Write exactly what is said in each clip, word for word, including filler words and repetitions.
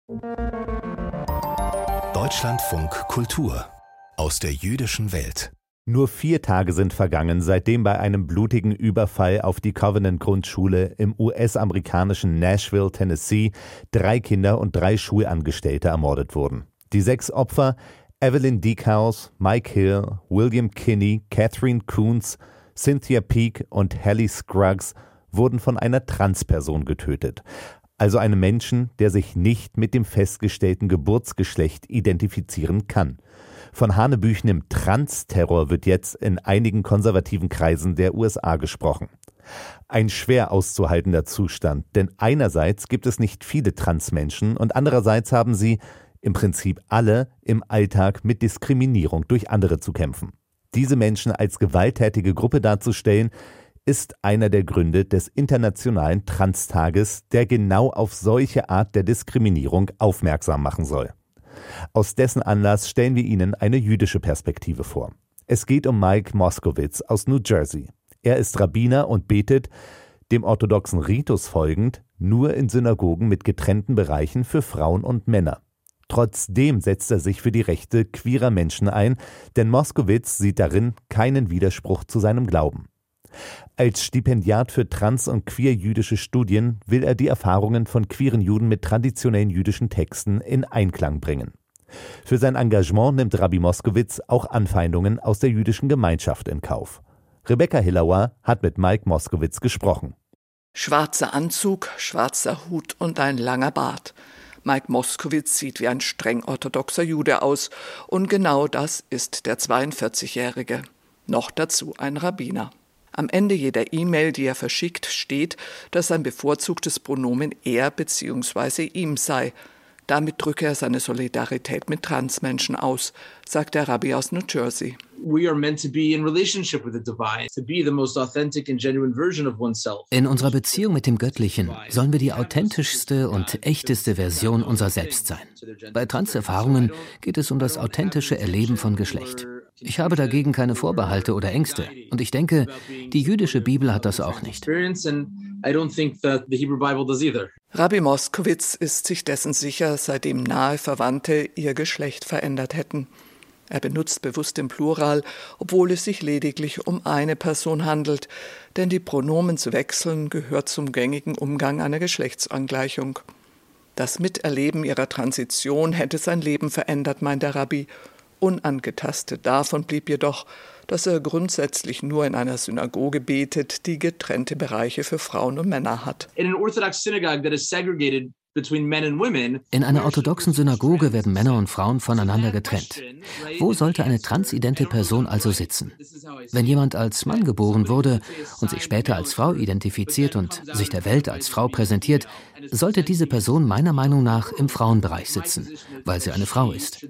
Deutschlandfunk Kultur aus der jüdischen Welt. Nur vier Tage sind vergangen, seitdem bei einem blutigen Überfall auf die Covenant-Grundschule im U S-amerikanischen Nashville, Tennessee, drei Kinder und drei Schulangestellte ermordet wurden. Die sechs Opfer, Evelyn Diekhaus, Mike Hill, William Kinney, Catherine Coons, Cynthia Peake und Hallie Scruggs, wurden von einer Transperson getötet. Also einem Menschen, der sich nicht mit dem festgestellten Geburtsgeschlecht identifizieren kann. Von hanebüchenem Trans-Terror wird jetzt in einigen konservativen Kreisen der U S A gesprochen. Ein schwer auszuhaltender Zustand, denn einerseits gibt es nicht viele Transmenschen und andererseits haben sie, im Prinzip alle, im Alltag mit Diskriminierung durch andere zu kämpfen. Diese Menschen als gewalttätige Gruppe darzustellen, ist einer der Gründe des Internationalen Trans-Tages, der genau auf solche Art der Diskriminierung aufmerksam machen soll. Aus dessen Anlass stellen wir Ihnen eine jüdische Perspektive vor. Es geht um Mike Moskowitz aus New Jersey. Er ist Rabbiner und betet, dem orthodoxen Ritus folgend, nur in Synagogen mit getrennten Bereichen für Frauen und Männer. Trotzdem setzt er sich für die Rechte queerer Menschen ein, denn Moskowitz sieht darin keinen Widerspruch zu seinem Glauben. Als Stipendiat für trans- und queer-jüdische Studien will er die Erfahrungen von queeren Juden mit traditionellen jüdischen Texten in Einklang bringen. Für sein Engagement nimmt Rabbi Moskowitz auch Anfeindungen aus der jüdischen Gemeinschaft in Kauf. Rebecca Hillauer hat mit Mike Moskowitz gesprochen. Schwarzer Anzug, schwarzer Hut und ein langer Bart. Mike Moskowitz sieht wie ein streng orthodoxer Jude aus und genau das ist der zweiundvierzigjährige. Noch dazu ein Rabbiner. Am Ende jeder E-Mail, die er verschickt, steht, dass sein bevorzugtes Pronomen er bzw. ihm sei. Damit drücke er seine Solidarität mit Transmenschen aus, sagt der Rabbi aus New Jersey. We are meant to be in relationship with the divine, to be the most authentic and genuine version of oneself. In unserer Beziehung mit dem Göttlichen sollen wir die authentischste und echteste Version unser Selbst sein. Bei Transerfahrungen geht es um das authentische Erleben von Geschlecht. Ich habe dagegen keine Vorbehalte oder Ängste. Und ich denke, die jüdische Bibel hat das auch nicht. Rabbi Moskowitz ist sich dessen sicher, seitdem nahe Verwandte ihr Geschlecht verändert hätten. Er benutzt bewusst den Plural, obwohl es sich lediglich um eine Person handelt, denn die Pronomen zu wechseln gehört zum gängigen Umgang einer Geschlechtsangleichung. Das Miterleben ihrer Transition hätte sein Leben verändert, meint der Rabbi. Unangetastet davon blieb jedoch, dass er grundsätzlich nur in einer Synagoge betet, die getrennte Bereiche für Frauen und Männer hat. In an Orthodox synagogue that is segregated between men and women. In einer orthodoxen Synagoge werden Männer und Frauen voneinander getrennt. Wo sollte eine transidente Person also sitzen? Wenn jemand als Mann geboren wurde und sich später als Frau identifiziert und sich der Welt als Frau präsentiert, sollte diese Person meiner Meinung nach im Frauenbereich sitzen, weil sie eine Frau ist.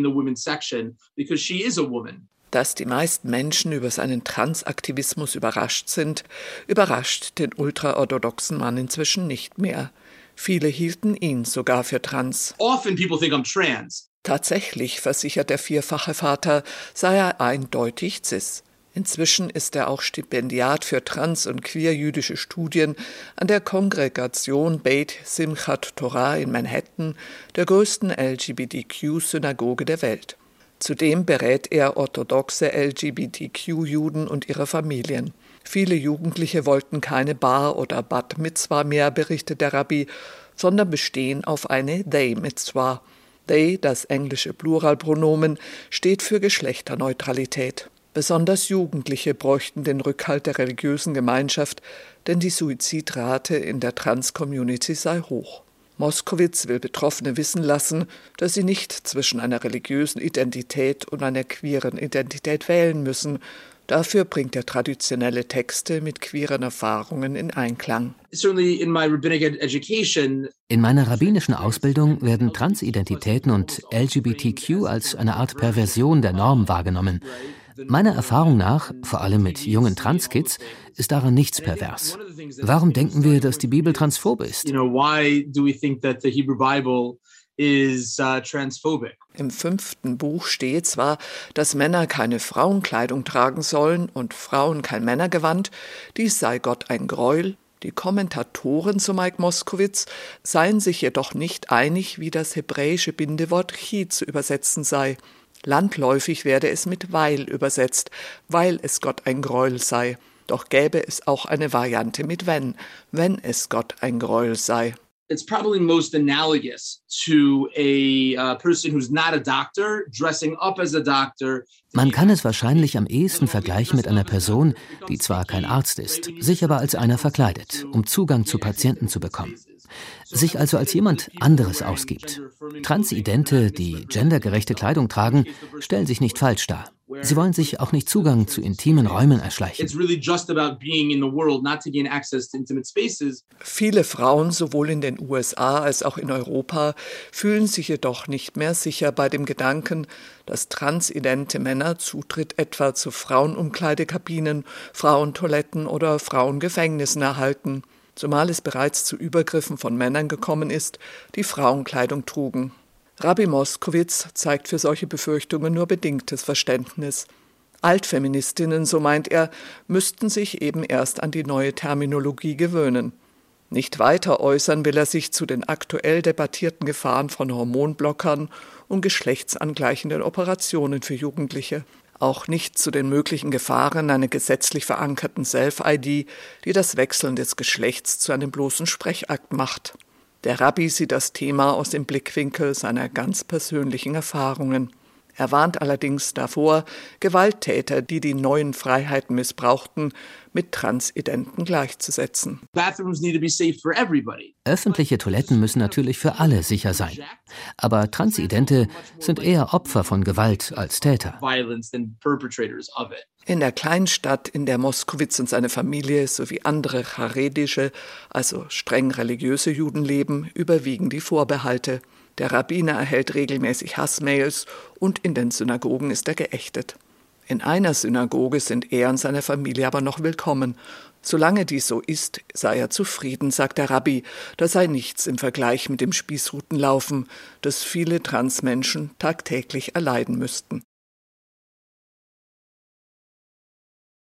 Dass die meisten Menschen über seinen Transaktivismus überrascht sind, überrascht den ultraorthodoxen Mann inzwischen nicht mehr. Viele hielten ihn sogar für trans. Often people think I'm trans. Tatsächlich, versichert der vierfache Vater, sei er eindeutig cis. Inzwischen ist er auch Stipendiat für trans- und queer-jüdische Studien an der Kongregation Beit Simchat Torah in Manhattan, der größten L G B T Q-Synagoge der Welt. Zudem berät er orthodoxe L G B T Q-Juden und ihre Familien. Viele Jugendliche wollten keine Bar oder Bat Mitzwa mehr, berichtet der Rabbi, sondern bestehen auf eine They Mitzwa. They, das englische Pluralpronomen, steht für Geschlechterneutralität. Besonders Jugendliche bräuchten den Rückhalt der religiösen Gemeinschaft, denn die Suizidrate in der Trans-Community sei hoch. Moskowitz will Betroffene wissen lassen, dass sie nicht zwischen einer religiösen Identität und einer queeren Identität wählen müssen. Dafür bringt er traditionelle Texte mit queeren Erfahrungen in Einklang. In meiner rabbinischen Ausbildung werden Transidentitäten und L G B T Q als eine Art Perversion der Norm wahrgenommen. Meiner Erfahrung nach, vor allem mit jungen Transkids, ist daran nichts pervers. Warum denken wir, dass die Bibel transphob ist? Is, uh, transphobic. Im fünften Buch steht zwar, dass Männer keine Frauenkleidung tragen sollen und Frauen kein Männergewand, dies sei Gott ein Gräuel, Die Kommentatoren zu Mike Moskowitz seien sich jedoch nicht einig, wie das hebräische Bindewort chi zu übersetzen sei. Landläufig werde es mit weil übersetzt, weil es Gott ein Gräuel sei. Doch gäbe es auch eine Variante mit wenn, wenn es Gott ein Gräuel sei. It's probably most analogous to a uh, person who's not a doctor dressing up as a doctor. Man kann es wahrscheinlich am ehesten vergleichen mit einer Person, die zwar kein Arzt ist, sich aber als einer verkleidet, um Zugang zu Patienten zu bekommen. Sich also als jemand anderes ausgibt. Transidente, die gendergerechte Kleidung tragen, stellen sich nicht falsch dar. Sie wollen sich auch nicht Zugang zu intimen Räumen erschleichen. Viele Frauen, sowohl in den U S A als auch in Europa, fühlen sich jedoch nicht mehr sicher bei dem Gedanken, dass transidente Männer Zutritt etwa zu Frauenumkleidekabinen, Frauentoiletten oder Frauengefängnissen erhalten, zumal es bereits zu Übergriffen von Männern gekommen ist, die Frauenkleidung trugen. Rabbi Moskowitz zeigt für solche Befürchtungen nur bedingtes Verständnis. Altfeministinnen, so meint er, müssten sich eben erst an die neue Terminologie gewöhnen. Nicht weiter äußern will er sich zu den aktuell debattierten Gefahren von Hormonblockern und geschlechtsangleichenden Operationen für Jugendliche. Auch nicht zu den möglichen Gefahren einer gesetzlich verankerten Self-I D, die das Wechseln des Geschlechts zu einem bloßen Sprechakt macht. Der Rabbi sieht das Thema aus dem Blickwinkel seiner ganz persönlichen Erfahrungen. Er warnt allerdings davor, Gewalttäter, die die neuen Freiheiten missbrauchten, mit Transidenten gleichzusetzen. Öffentliche Toiletten müssen natürlich für alle sicher sein. Aber Transidente sind eher Opfer von Gewalt als Täter. In der Kleinstadt, in der Moskowitz und seine Familie sowie andere charedische, also streng religiöse Juden leben, überwiegen die Vorbehalte. Der Rabbiner erhält regelmäßig Hassmails und in den Synagogen ist er geächtet. In einer Synagoge sind er und seine Familie aber noch willkommen. Solange dies so ist, sei er zufrieden, sagt der Rabbi. Da sei nichts im Vergleich mit dem Spießrutenlaufen, das viele Transmenschen tagtäglich erleiden müssten.